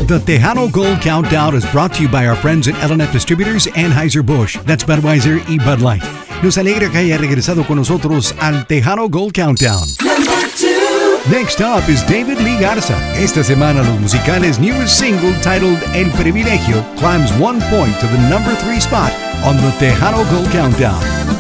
The Tejano Gold Countdown is brought to you by our friends at L&F Distributors, Anheuser-Busch, that's Budweiser y Bud Light. Nos alegra que haya regresado con nosotros al Tejano Gold Countdown. Next up is David Lee Garza. Esta semana los musicales' newest single titled El Privilegio climbs 1 point to the number 3 spot on the Tejano Gold Countdown.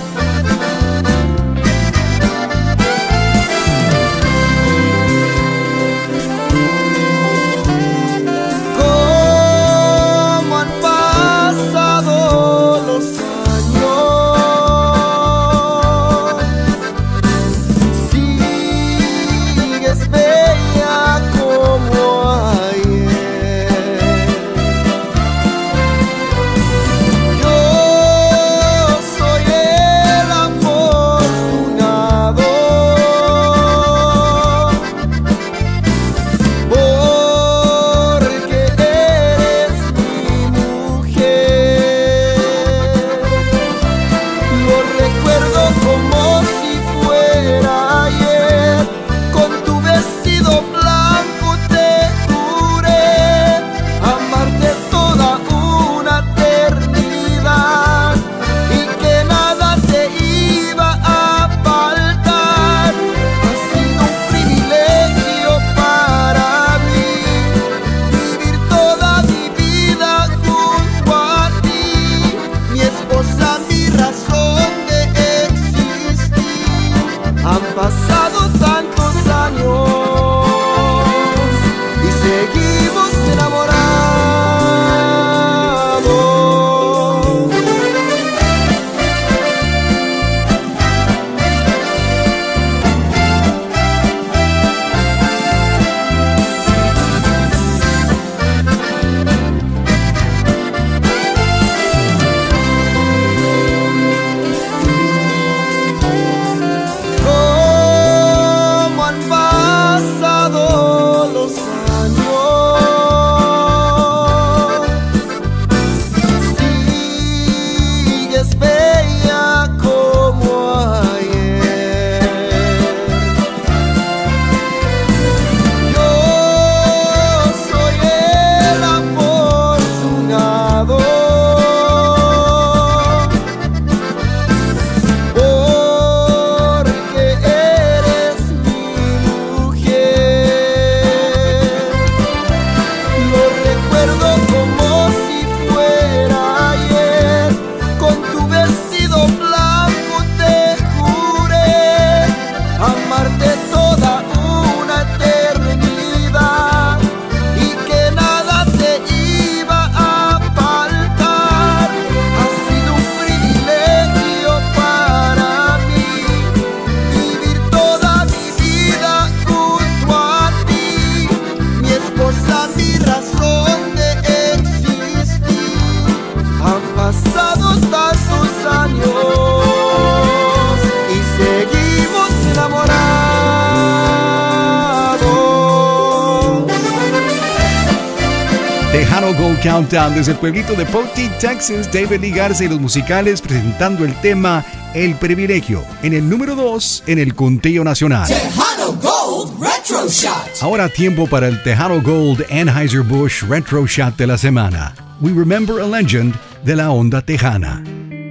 Tejano Gold Countdown desde el pueblito de Poteet, Texas. David Lee Garza y los musicales presentando el tema El Privilegio en el número 2 en el conteo nacional. Tejano Gold Retro Shot. Ahora tiempo para el Tejano Gold Anheuser-Busch Retro Shot de la semana. We remember a legend de la onda tejana.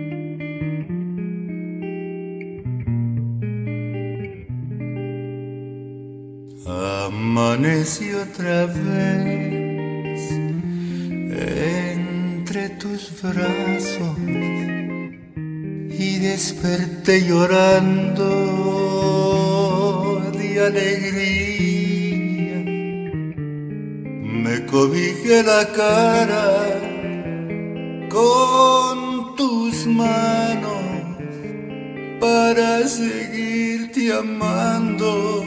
Amanecí otra vez entre tus brazos y desperté llorando de alegría. Me cobijé la cara con tus manos para seguirte amando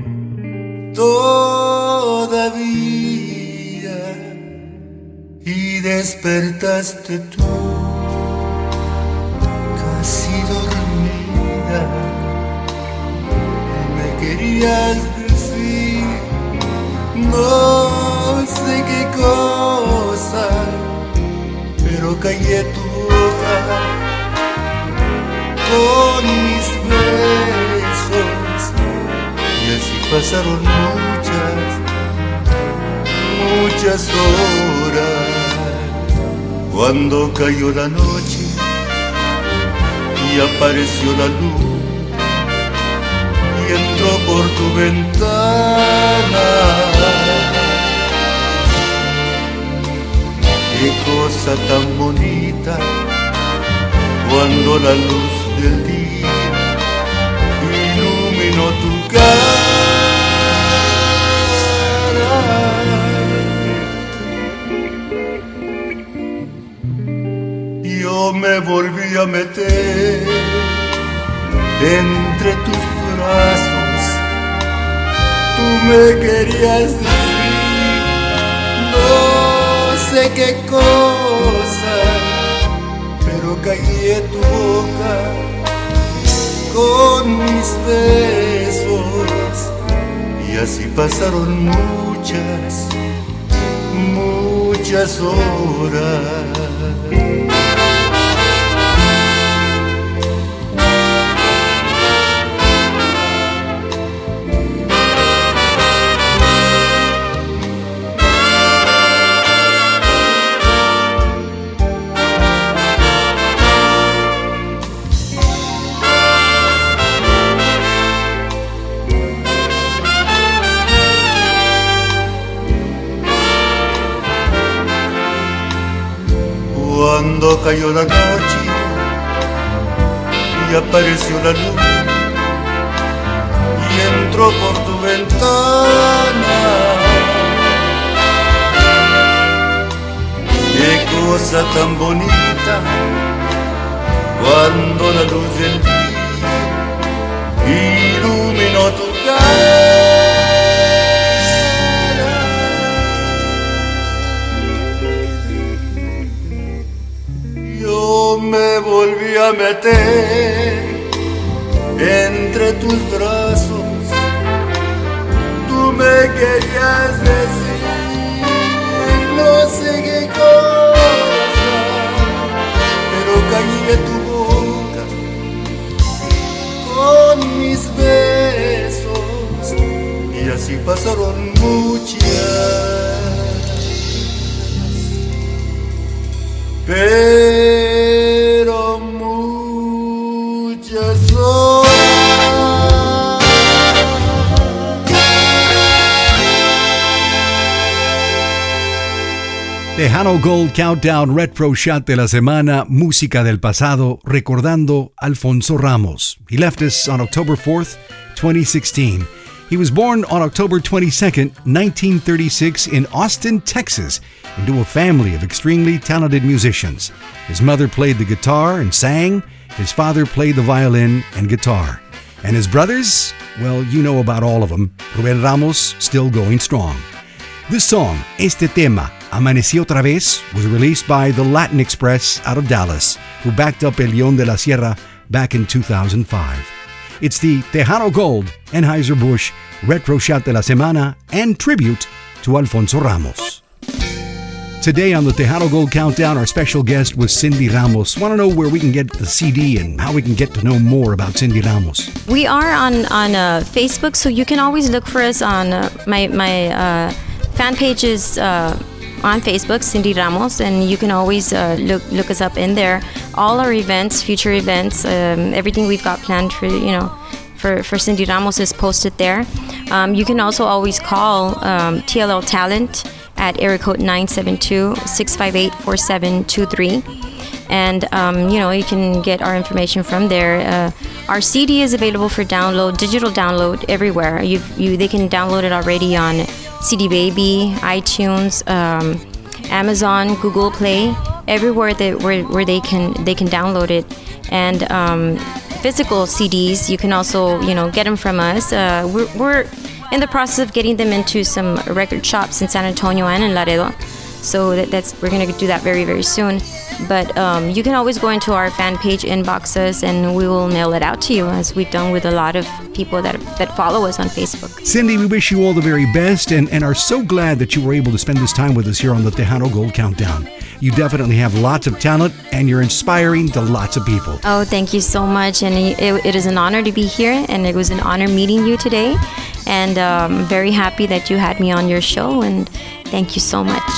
todavía, y despertaste tú casi dormida. Me querías decir no sé qué cosa, pero callé tu boca con mis besos. Y así pasaron muchas muchas horas, cuando cayó la noche y apareció la luz y entró por tu ventana. Qué cosa tan bonita cuando la luz del día iluminó tu cara. Yo me volví a meter entre tus brazos. Tú me querías decir no sé qué cosa, pero callé tu boca con mis besos. Y así pasaron muchas horas. Cuando cayó la noche y apareció la luz y entró por tu ventana. Qué cosa tan bonita cuando la luz del día iluminó tu cara. Me volví a meter entre tus brazos. Tú me querías decir no sé qué cosa, pero callé tu boca con mis besos. Y así pasaron pero muchas horas. Tejano Gold Countdown Retro Shot de la semana, música del pasado, recordando Alfonso Ramos. He left us on October 4th, 2016. He was born on October 22nd, 1936 in Austin, Texas, into a family of extremely talented musicians. His mother played the guitar and sang. His father played the violin and guitar. And his brothers? Well, you know about all of them. Rubén Ramos, still going strong. This song, Este Tema, Amanecí Otra Vez, was released by the Latin Express out of Dallas, who backed up El León de la Sierra back in 2005. It's the Tejano Gold Anheuser-Busch Retro Shot de la Semana and tribute to Alfonso Ramos. Today on the Tejano Gold Countdown, our special guest was Cindy Ramos. Want to know where we can get the CD and how we can get to know more about Cindy Ramos? We are on Facebook, so you can always look for us on my fan page is on Facebook, Cindy Ramos, and you can always look us up in there. All our events, future events, everything we've got planned for Cindy Ramos is posted there. You can also always call TLL Talent at area code 972-658-4723. And, you can get our information from there. Our CD is available for download, digital download everywhere. They can download it already on CD Baby, iTunes, Amazon, Google Play, everywhere where they can download it. And physical CDs, you can also, get them from us. We're in the process of getting them into some record shops in San Antonio and in Laredo. So we're going to do that very, very soon. But you can always go into our fan page, inbox us, and we will mail it out to you, as we've done with a lot of people that have that follow us on Facebook. Cindy, we wish you all the very best and are so glad that you were able to spend this time with us here on the Tejano Gold Countdown. You definitely have lots of talent and you're inspiring to lots of people. Oh, thank you so much. And it is an honor to be here, and it was an honor meeting you today. And I'm very happy that you had me on your show, and thank you so much.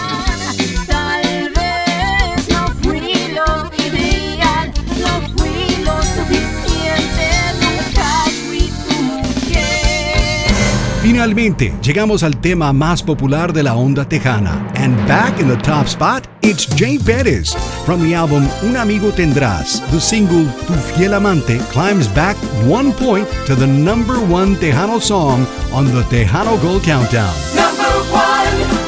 Finalmente, llegamos al tema más popular de la onda tejana. And back in the top spot, it's Jay Perez. From the album Un Amigo Tendrás, the single Tu Fiel Amante climbs back 1 point to the number 1 Tejano song on the Tejano Gold Countdown. Number 1.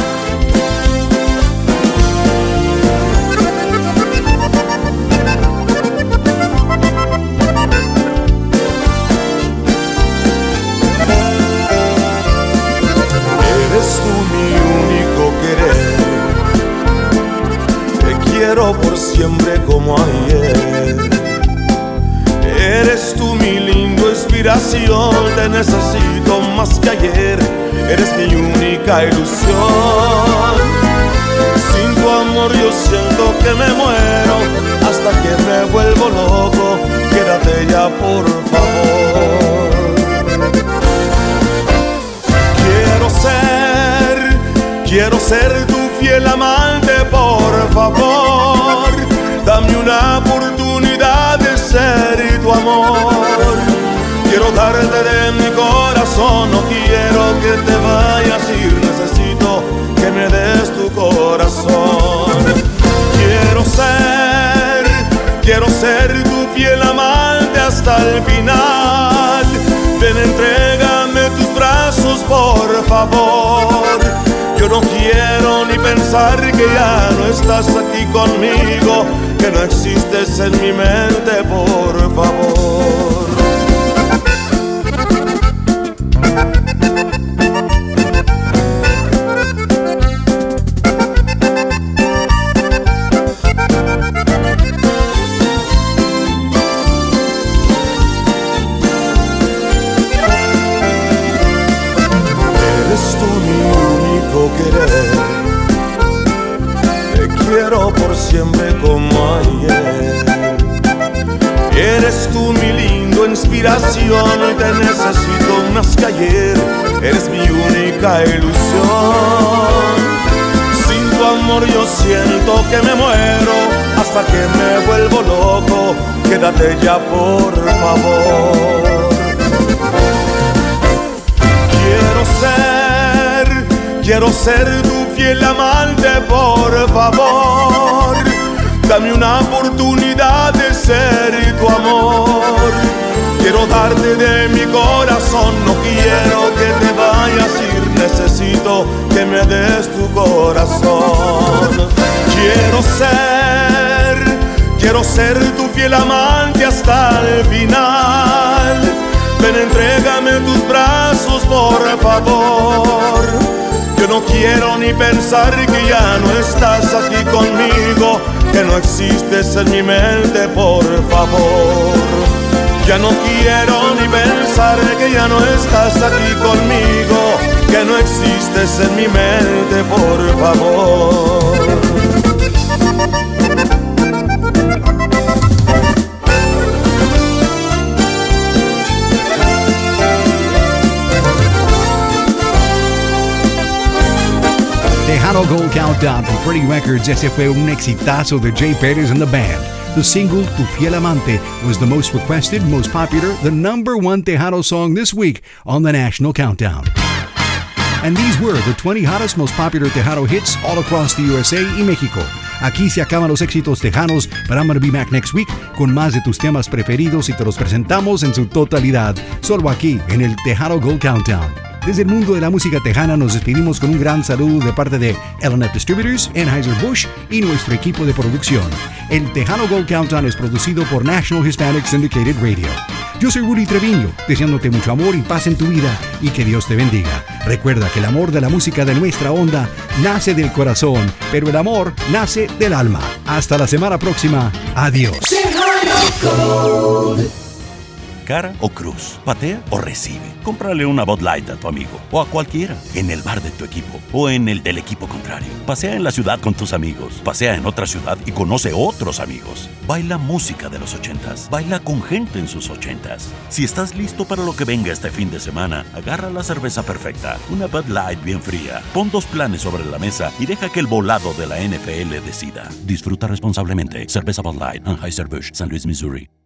Por siempre como ayer. Eres tú mi lindo inspiración, te necesito más que ayer. Eres mi única ilusión. Sin tu amor yo siento que me muero, hasta que me vuelvo loco. Quédate ya por favor. Quiero ser tu fiel amante, por favor. Dame una oportunidad de ser tu amor. Quiero darte de mi corazón, no quiero que te vayas a ir. Necesito que me des tu corazón. Quiero ser tu fiel amante hasta el final. Ven, entrégame tus brazos, por favor. Yo no quiero ni pensar que ya no estás aquí conmigo, que no existes en mi mente, por favor. Por siempre como ayer. Eres tú mi lindo inspiración, te necesito más que ayer. Eres mi única ilusión. Sin tu amor yo siento que me muero, hasta que me vuelvo loco. Quédate ya por favor. Quiero ser tu fiel amante, por favor. Dame una oportunidad de ser tu amor. Quiero darte de mi corazón, no quiero que te vayas a ir. Necesito que me des tu corazón. Quiero ser tu fiel amante hasta el final. Ven, entrégame tus brazos, por favor. Yo no quiero ni pensar que ya no estás aquí conmigo, que no existes en mi mente, por favor. Ya no quiero ni pensar que ya no estás aquí conmigo, que no existes en mi mente, por favor. Tejano Gold Countdown from Freddie Records. Ese fue un exitazo de Jay Perez and the band. The single Tu Fiel Amante was the most requested, most popular, the number 1 Tejano song this week on the National Countdown. And these were the 20 hottest, most popular Tejano hits all across the USA y México. Aquí se acaban los éxitos tejanos, but I'm going to be back next week con más de tus temas preferidos y te los presentamos en su totalidad, solo aquí en el Tejano Gold Countdown. Desde el mundo de la música tejana nos despedimos con un gran saludo de parte de L&F Distributors, Anheuser-Busch y nuestro equipo de producción. El Tejano Gold Countdown es producido por National Hispanic Syndicated Radio. Yo soy Rudy Treviño, deseándote mucho amor y paz en tu vida y que Dios te bendiga. Recuerda que el amor de la música de nuestra onda nace del corazón, pero el amor nace del alma. Hasta la semana próxima. Adiós. cara o cruz, patea o recibe. Cómprale una Bud Light a tu amigo o a cualquiera, en el bar de tu equipo o en el del equipo contrario. Pasea en la ciudad con tus amigos, pasea en otra ciudad y conoce otros amigos. Baila música de los 80s, baila con gente en sus 80s. Si estás listo para lo que venga este fin de semana, agarra la cerveza perfecta, una Bud Light bien fría, pon 2 planes sobre la mesa y deja que el volado de la NFL decida. Disfruta responsablemente. Cerveza Bud Light, Anheuser-Busch, San Luis, Missouri.